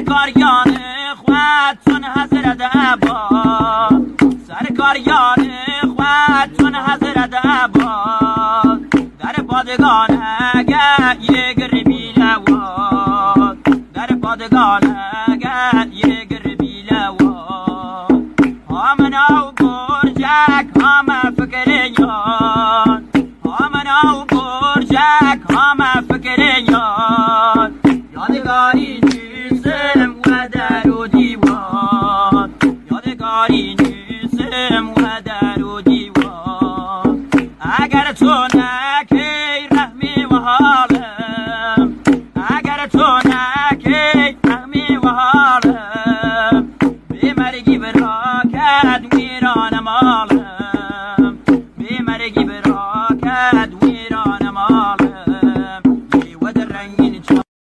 سرکاریان خودتون حضرت عباس سرکاریان خودتون حضرت عباس در پادگان اگر یه گربی لواد در پادگان اگر یه گربی لواد همنا و برجک همه فکریان همنا و برجک همه فکریان یادگاری نیستم و در و دیوان یادگاری نیستم و در و دیوان اگر تو نکی رحمی و حالم اگر تو